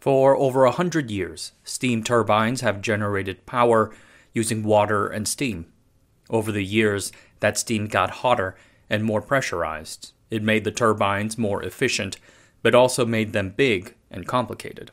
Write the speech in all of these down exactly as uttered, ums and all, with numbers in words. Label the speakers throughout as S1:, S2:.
S1: For over a hundred years, steam turbines have generated power using water and steam. Over the years, that steam got hotter and more pressurized. It made the turbines more efficient, but also made them big and complicated.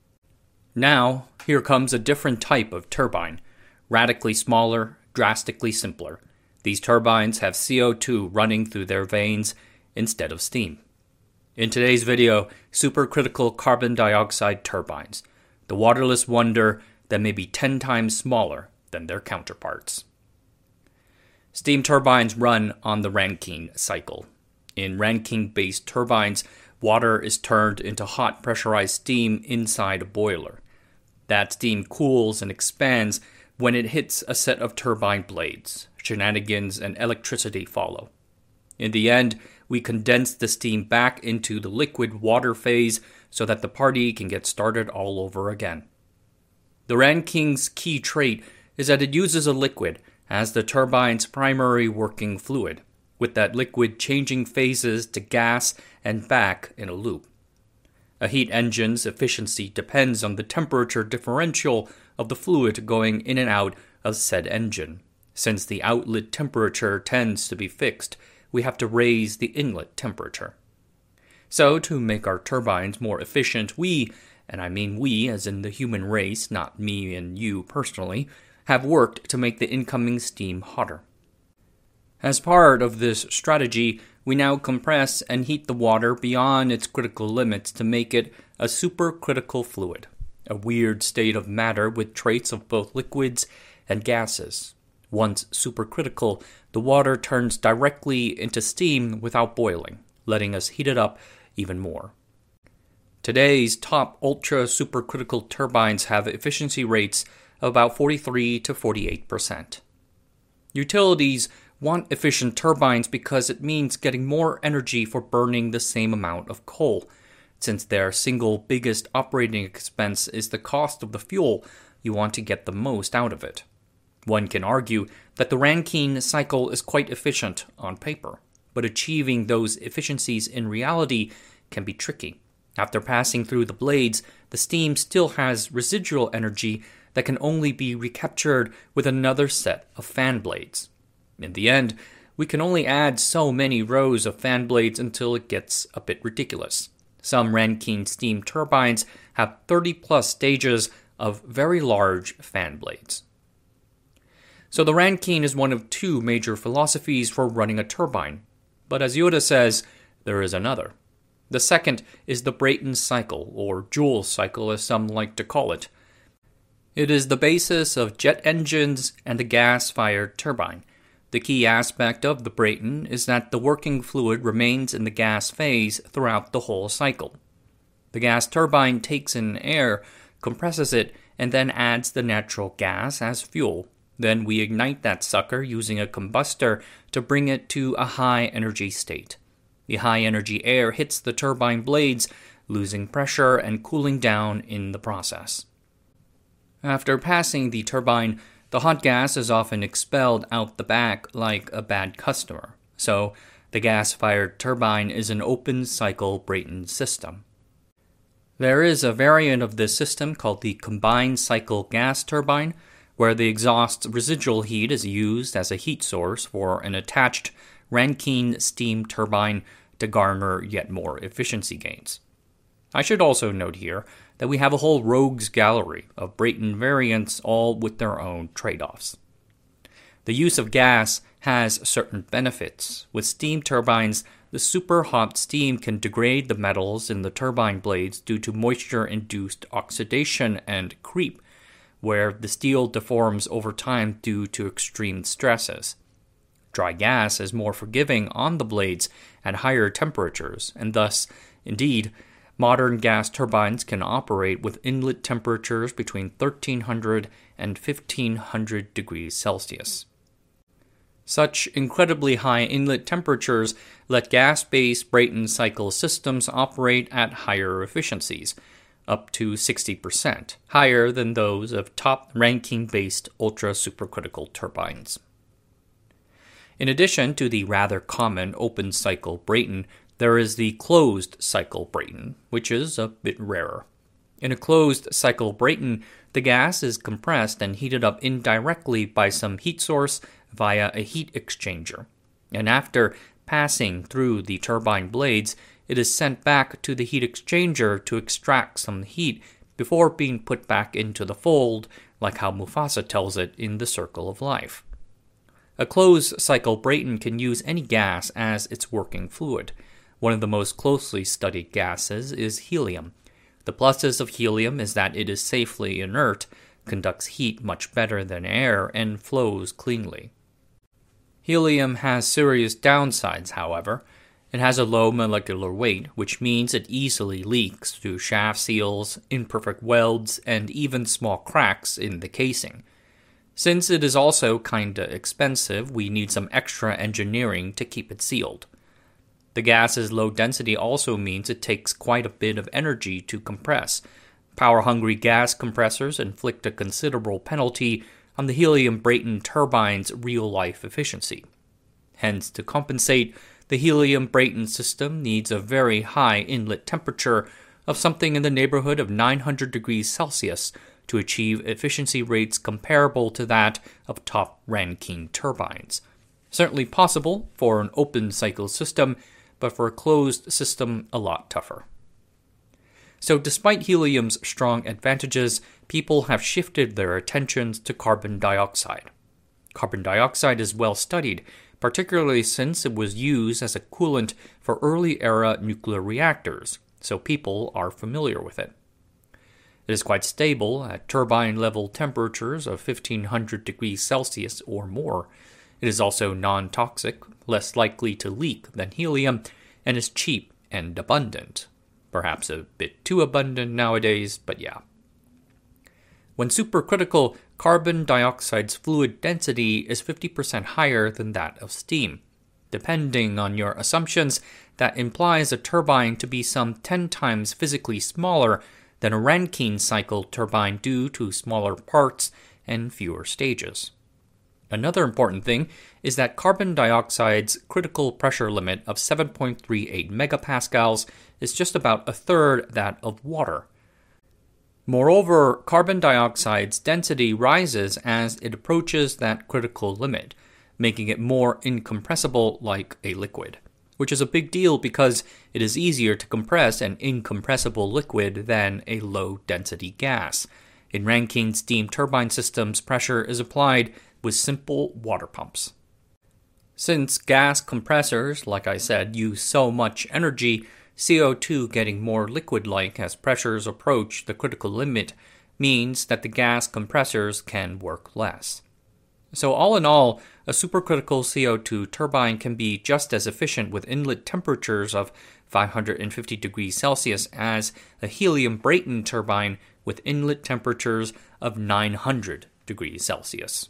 S1: Now, here comes a different type of turbine, radically smaller, drastically simpler. These turbines have C O two running through their veins instead of steam. In today's video, supercritical carbon dioxide turbines, the waterless wonder that may be ten times smaller than their counterparts. Steam turbines run on the Rankine cycle. In Rankine-based turbines, water is turned into hot pressurized steam inside a boiler. That steam cools and expands when it hits a set of turbine blades. Shenanigans and electricity follow. In the end, we condense the steam back into the liquid water phase so that the party can get started all over again. The Rankine's key trait is that it uses a liquid as the turbine's primary working fluid, with that liquid changing phases to gas and back in a loop. A heat engine's efficiency depends on the temperature differential of the fluid going in and out of said engine. Since the outlet temperature tends to be fixed, we have to raise the inlet temperature. So, to make our turbines more efficient, we, and I mean we as in the human race, not me and you personally, have worked to make the incoming steam hotter. As part of this strategy, we now compress and heat the water beyond its critical limits to make it a supercritical fluid, a weird state of matter with traits of both liquids and gases. Once supercritical, the water turns directly into steam without boiling, letting us heat it up even more. Today's top ultra supercritical turbines have efficiency rates of about forty-three to forty-eight percent. Utilities want efficient turbines because it means getting more energy for burning the same amount of coal, since their single biggest operating expense is the cost of the fuel. You want to get the most out of it. One can argue that the Rankine cycle is quite efficient on paper, but achieving those efficiencies in reality can be tricky. After passing through the blades, the steam still has residual energy that can only be recaptured with another set of fan blades. In the end, we can only add so many rows of fan blades until it gets a bit ridiculous. Some Rankine steam turbines have thirty plus stages of very large fan blades. So the Rankine is one of two major philosophies for running a turbine. But as Yoda says, there is another. The second is the Brayton cycle, or Joule cycle as some like to call it. It is the basis of jet engines and the gas-fired turbine. The key aspect of the Brayton is that the working fluid remains in the gas phase throughout the whole cycle. The gas turbine takes in air, compresses it, and then adds the natural gas as fuel. Then we ignite that sucker using a combustor to bring it to a high-energy state. The high-energy air hits the turbine blades, losing pressure and cooling down in the process. After passing the turbine, the hot gas is often expelled out the back like a bad customer. So, the gas-fired turbine is an open-cycle Brayton system. There is a variant of this system called the combined-cycle gas turbine, where the exhaust's residual heat is used as a heat source for an attached Rankine steam turbine to garner yet more efficiency gains. I should also note here that we have a whole rogues gallery of Brayton variants, all with their own trade-offs. The use of gas has certain benefits. With steam turbines, the super hot steam can degrade the metals in the turbine blades due to moisture-induced oxidation and creep, where the steel deforms over time due to extreme stresses. Dry gas is more forgiving on the blades at higher temperatures, and thus, indeed, modern gas turbines can operate with inlet temperatures between thirteen hundred and fifteen hundred degrees Celsius. Such incredibly high inlet temperatures let gas-based Brayton cycle systems operate at higher efficiencies, up to sixty percent, higher than those of top Rankine-based ultra-supercritical turbines. In addition to the rather common open-cycle Brayton, there is the closed-cycle Brayton, which is a bit rarer. In a closed-cycle Brayton, the gas is compressed and heated up indirectly by some heat source via a heat exchanger. And after passing through the turbine blades, it is sent back to the heat exchanger to extract some heat before being put back into the fold, like how Mufasa tells it in The Circle of Life. A closed-cycle Brayton can use any gas as its working fluid. One of the most closely studied gases is helium. The pluses of helium is that it is safely inert, conducts heat much better than air, and flows cleanly. Helium has serious downsides, however. It has a low molecular weight, which means it easily leaks through shaft seals, imperfect welds, and even small cracks in the casing. Since it is also kinda expensive, we need some extra engineering to keep it sealed. The gas's low density also means it takes quite a bit of energy to compress. Power-hungry gas compressors inflict a considerable penalty on the helium Brayton turbine's real-life efficiency. Hence, to compensate, the helium Brayton system needs a very high inlet temperature of something in the neighborhood of nine hundred degrees Celsius to achieve efficiency rates comparable to that of top Rankine turbines. Certainly possible for an open-cycle system, but for a closed system, a lot tougher. So despite helium's strong advantages, people have shifted their attentions to carbon dioxide. Carbon dioxide is well studied, particularly since it was used as a coolant for early-era nuclear reactors, so people are familiar with it. It is quite stable at turbine-level temperatures of fifteen hundred degrees Celsius or more. It is also non-toxic, less likely to leak than helium, and is cheap and abundant. Perhaps a bit too abundant nowadays, but yeah. When supercritical, carbon dioxide's fluid density is fifty percent higher than that of steam. Depending on your assumptions, that implies a turbine to be some ten times physically smaller than a Rankine cycle turbine due to smaller parts and fewer stages. Another important thing is that carbon dioxide's critical pressure limit of seven point three eight megapascals is just about a third that of water. Moreover, carbon dioxide's density rises as it approaches that critical limit, making it more incompressible like a liquid, which is a big deal because it is easier to compress an incompressible liquid than a low-density gas. In Rankine steam turbine systems, pressure is applied with simple water pumps. Since gas compressors, like I said, use so much energy, C O two getting more liquid-like as pressures approach the critical limit means that the gas compressors can work less. So all in all, a supercritical C O two turbine can be just as efficient with inlet temperatures of five hundred fifty degrees Celsius as a helium Brayton turbine with inlet temperatures of nine hundred degrees Celsius.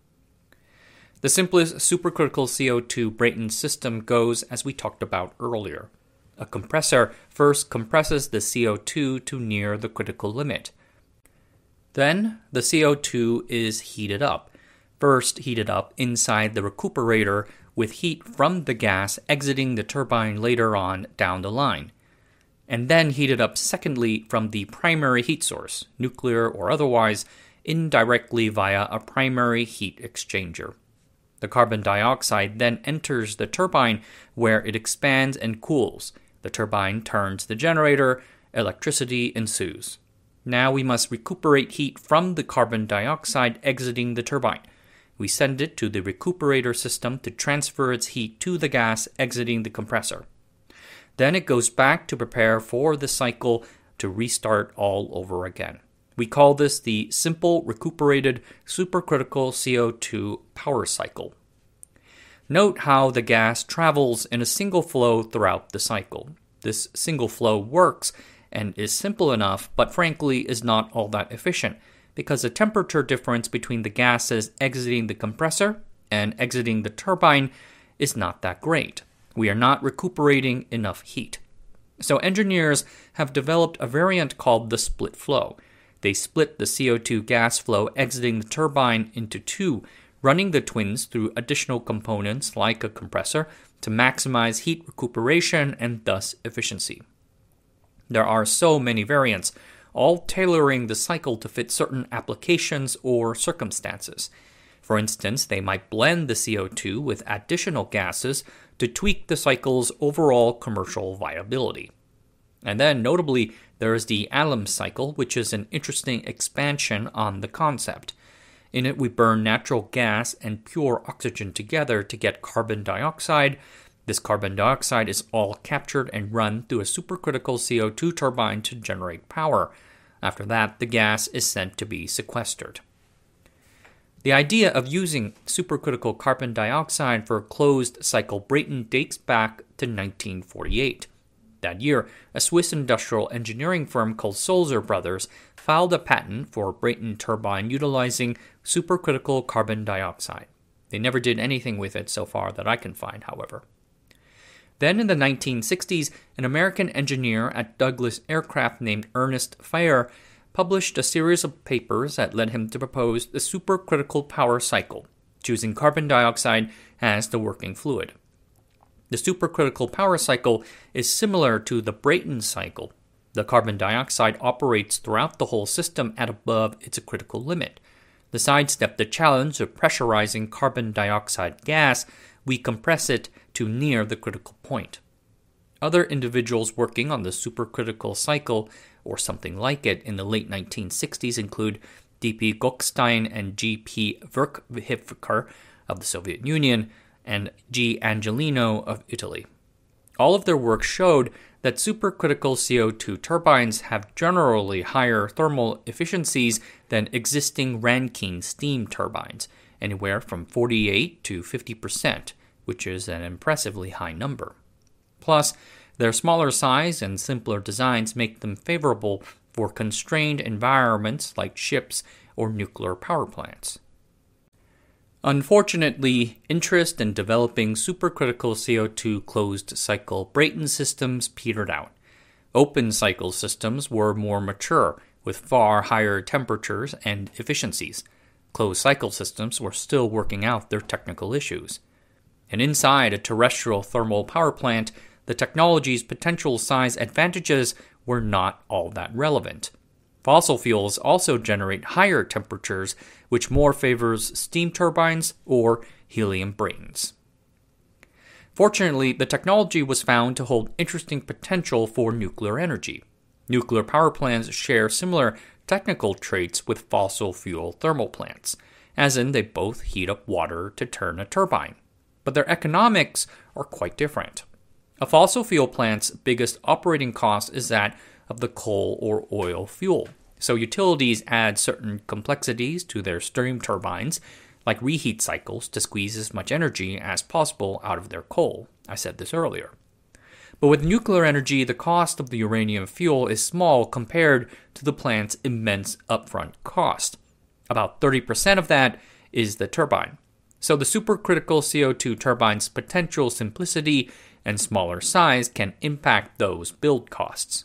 S1: The simplest supercritical C O two Brayton system goes as we talked about earlier. A compressor first compresses the C O two to near the critical limit. Then, the C O two is heated up. First heated up inside the recuperator with heat from the gas exiting the turbine later on down the line. And then heated up secondly from the primary heat source, nuclear or otherwise, indirectly via a primary heat exchanger. The carbon dioxide then enters the turbine where it expands and cools. The turbine turns the generator, electricity ensues. Now we must recuperate heat from the carbon dioxide exiting the turbine. We send it to the recuperator system to transfer its heat to the gas exiting the compressor. Then it goes back to prepare for the cycle to restart all over again. We call this the simple recuperated supercritical C O two power cycle. Note how the gas travels in a single flow throughout the cycle. This single flow works and is simple enough, but frankly is not all that efficient, because the temperature difference between the gases exiting the compressor and exiting the turbine is not that great. We are not recuperating enough heat. So engineers have developed a variant called the split flow. They split the C O two gas flow exiting the turbine into two, running the twins through additional components like a compressor to maximize heat recuperation and thus efficiency. There are so many variants. all tailoring the cycle to fit certain applications or circumstances. For instance, they might blend the C O two with additional gases to tweak the cycle's overall commercial viability. And then, notably, there is the Allam cycle, which is an interesting expansion on the concept. In it, we burn natural gas and pure oxygen together to get carbon dioxide. This carbon dioxide is all captured and run through a supercritical C O two turbine to generate power. After that, the gas is sent to be sequestered. The idea of using supercritical carbon dioxide for closed-cycle Brayton dates back to nineteen forty-eight. That year, a Swiss industrial engineering firm called Sulzer Brothers filed a patent for a Brayton turbine utilizing supercritical carbon dioxide. They never did anything with it so far that I can find, however. Then in the nineteen sixties, an American engineer at Douglas Aircraft named Ernest Feyer published a series of papers that led him to propose the supercritical power cycle, choosing carbon dioxide as the working fluid. The supercritical power cycle is similar to the Brayton cycle. The carbon dioxide operates throughout the whole system at above its critical limit. To sidestep the challenge of pressurizing carbon dioxide gas, we compress it to near the critical point. Other individuals working on the supercritical cycle, or something like it, in the late nineteen sixties include D P Gokhstein and G P Verkheyfer of the Soviet Union, and G. Angelino of Italy. All of their work showed that supercritical C O two turbines have generally higher thermal efficiencies than existing Rankine steam turbines, anywhere from forty-eight to fifty percent, which is an impressively high number. Plus, their smaller size and simpler designs make them favorable for constrained environments like ships or nuclear power plants. Unfortunately, interest in developing supercritical C O two closed-cycle Brayton systems petered out. Open-cycle systems were more mature, with far higher temperatures and efficiencies. Closed-cycle systems were still working out their technical issues. And inside a terrestrial thermal power plant, the technology's potential size advantages were not all that relevant. Fossil fuels also generate higher temperatures, which more favors steam turbines or helium Braytons. Fortunately, the technology was found to hold interesting potential for nuclear energy. Nuclear power plants share similar technical traits with fossil fuel thermal plants, as in they both heat up water to turn a turbine. But their economics are quite different. A fossil fuel plant's biggest operating cost is that of the coal or oil fuel. So utilities add certain complexities to their steam turbines, like reheat cycles, to squeeze as much energy as possible out of their coal. I said this earlier. But with nuclear energy, the cost of the uranium fuel is small compared to the plant's immense upfront cost. About thirty percent of that is the turbine. So the supercritical C O two turbine's potential simplicity and smaller size can impact those build costs.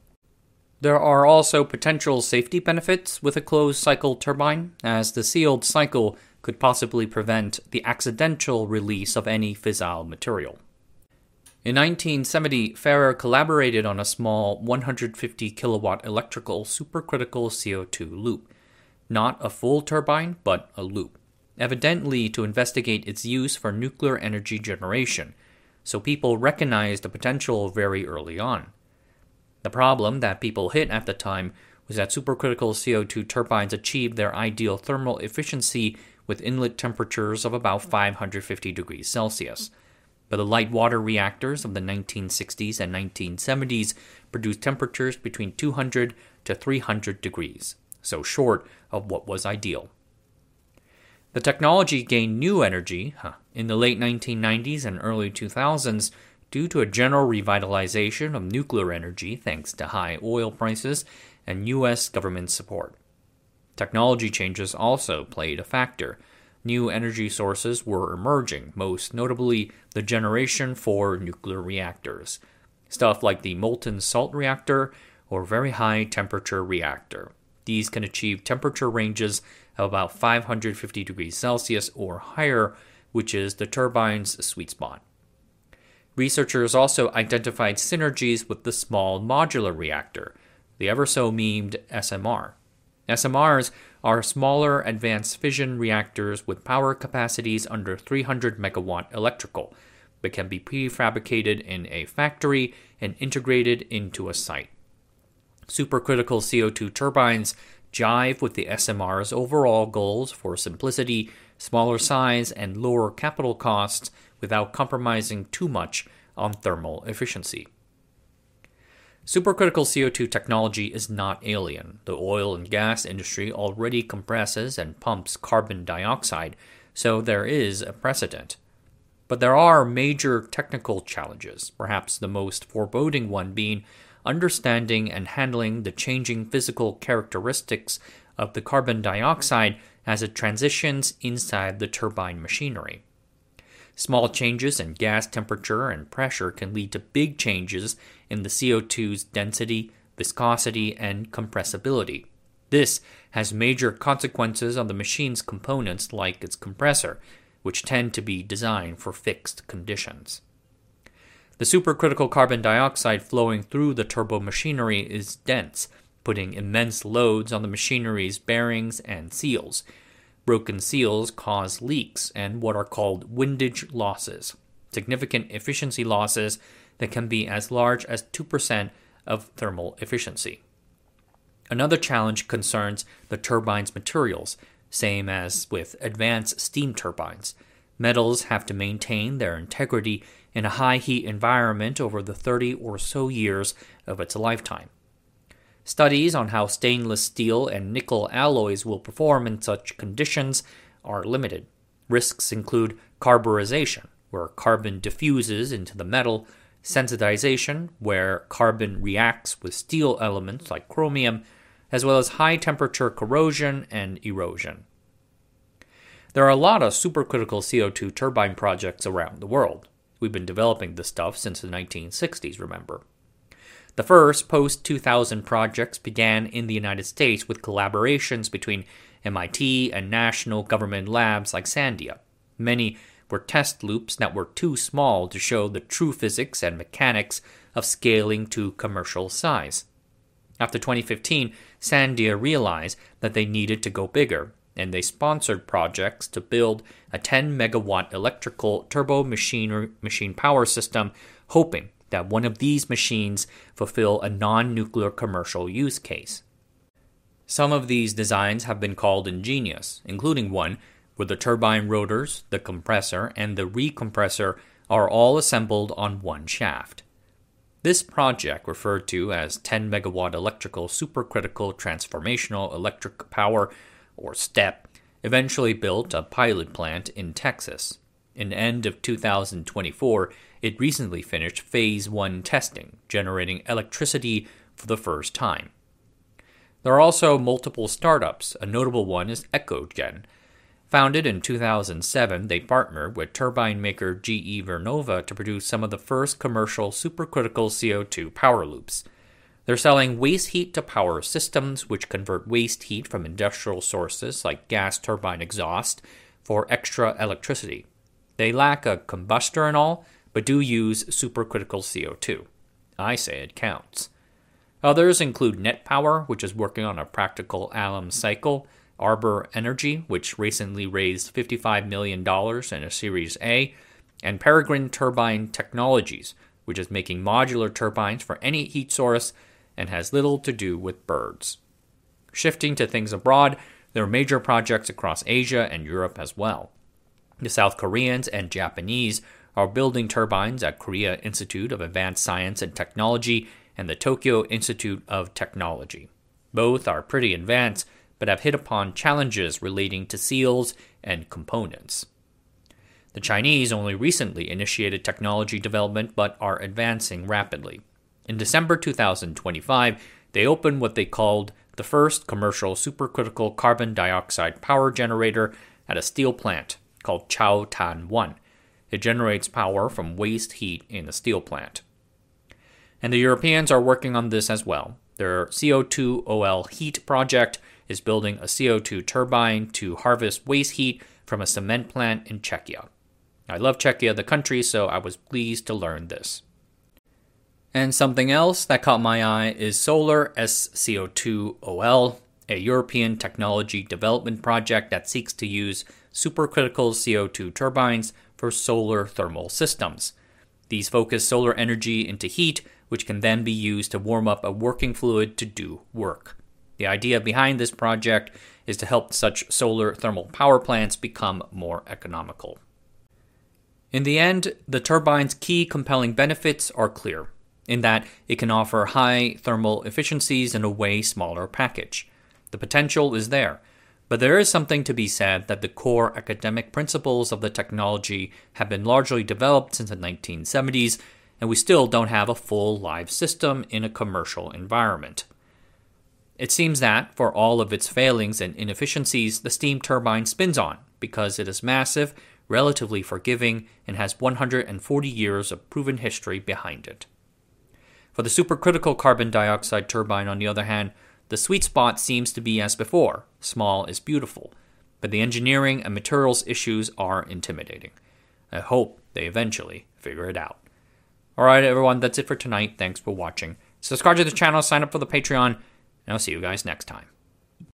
S1: There are also potential safety benefits with a closed-cycle turbine, as the sealed cycle could possibly prevent the accidental release of any fissile material. In nineteen seventy, Ferrer collaborated on a small one hundred fifty kilowatt electrical supercritical C O two loop. Not a full turbine, but a loop, evidently to investigate its use for nuclear energy generation, so people recognized the potential very early on. The problem that people hit at the time was that supercritical C O two turbines achieved their ideal thermal efficiency with inlet temperatures of about five hundred fifty degrees Celsius. But the light water reactors of the nineteen sixties and nineteen seventies produced temperatures between two hundred to three hundred degrees, so short of what was ideal. The technology gained new energy huh, in the late nineteen nineties and early two thousands due to a general revitalization of nuclear energy thanks to high oil prices and U S government support. Technology changes also played a factor. New energy sources were emerging, most notably the generation for nuclear reactors, stuff like the molten salt reactor or very high temperature reactor. These can achieve temperature ranges of about five hundred fifty degrees Celsius or higher, which is the turbine's sweet spot. Researchers also identified synergies with the small modular reactor. the ever-so-memed S M R. S M Rs are smaller advanced fission reactors with power capacities under three hundred megawatt electrical, but can be prefabricated in a factory and integrated into a site. Supercritical C O two turbines jive with the S M R's overall goals for simplicity, smaller size, and lower capital costs without compromising too much on thermal efficiency. Supercritical C O two technology is not alien. The oil and gas industry already compresses and pumps carbon dioxide, so there is a precedent. But there are major technical challenges, perhaps the most foreboding one being understanding and handling the changing physical characteristics of the carbon dioxide as it transitions inside the turbine machinery. Small changes in gas temperature and pressure can lead to big changes in the C O two's density, viscosity, and compressibility. This has major consequences on the machine's components like its compressor, which tend to be designed for fixed conditions. The supercritical carbon dioxide flowing through the turbo machinery is dense, putting immense loads on the machinery's bearings and seals. Broken seals cause leaks and what are called windage losses, significant efficiency losses that can be as large as two percent of thermal efficiency. Another challenge concerns the turbine's materials, same as with advanced steam turbines. Metals have to maintain their integrity in a high-heat environment over the thirty or so years of its lifetime. Studies on how stainless steel and nickel alloys will perform in such conditions are limited. Risks include carburization, where carbon diffuses into the metal, sensitization, where carbon reacts with steel elements like chromium, as well as high-temperature corrosion and erosion. There are a lot of supercritical C O two turbine projects around the world. We've been developing this stuff since the nineteen sixties, remember. The first post two thousand projects began in the United States with collaborations between M I T and national government labs like Sandia. Many were test loops that were too small to show the true physics and mechanics of scaling to commercial size. After twenty fifteen, Sandia realized that they needed to go bigger, and they sponsored projects to build a ten megawatt electrical turbo machine, machine power system, hoping that one of these machines fulfill a non-nuclear commercial use case. Some of these designs have been called ingenious, including one where the turbine rotors, the compressor, and the recompressor are all assembled on one shaft. This project, referred to as ten megawatt Electrical Supercritical Transformational Electric Power, or STEP, eventually built a pilot plant in Texas. In the end of two thousand twenty-four, it recently finished Phase one testing, generating electricity for the first time. There are also multiple startups. A notable one is EcoGen. Founded in two thousand seven, they partnered with turbine maker G E Vernova to produce some of the first commercial supercritical C O two power loops. They're selling waste heat to power systems, which convert waste heat from industrial sources like gas turbine exhaust for extra electricity. They lack a combustor and all, but do use supercritical C O two. I say it counts. Others include NetPower, which is working on a practical alum cycle, Arbor Energy, which recently raised fifty-five million dollars in a Series A, and Peregrine Turbine Technologies, which is making modular turbines for any heat source and has little to do with birds. Shifting to things abroad, there are major projects across Asia and Europe as well. The South Koreans and Japanese are building turbines at Korea Institute of Advanced Science and Technology and the Tokyo Institute of Technology. Both are pretty advanced, but have hit upon challenges relating to seals and components. The Chinese only recently initiated technology development but are advancing rapidly. In December two thousand twenty-five, they opened what they called the first commercial supercritical carbon dioxide power generator at a steel plant called Chaotan one. It generates power from waste heat in a steel plant. And the Europeans are working on this as well. Their C O two O L Heat project is building a C O two turbine to harvest waste heat from a cement plant in Czechia. I love Czechia, the country, so I was pleased to learn this. And something else that caught my eye is Solar S C O two O L, a European technology development project that seeks to use supercritical C O two turbines for solar thermal systems. These focus solar energy into heat, which can then be used to warm up a working fluid to do work. The idea behind this project is to help such solar thermal power plants become more economical. In the end, the turbine's key compelling benefits are clear, in that it can offer high thermal efficiencies in a way smaller package. The potential is there, but there is something to be said that the core academic principles of the technology have been largely developed since the nineteen seventies, and we still don't have a full live system in a commercial environment. It seems that, for all of its failings and inefficiencies, the steam turbine spins on because it is massive, relatively forgiving, and has one hundred forty years of proven history behind it. For the supercritical carbon dioxide turbine, on the other hand, the sweet spot seems to be as before, small is beautiful, but the engineering and materials issues are intimidating. I hope they eventually figure it out. Alright everyone, that's it for tonight. Thanks for watching. Subscribe to the channel, sign up for the Patreon, and I'll see you guys next time.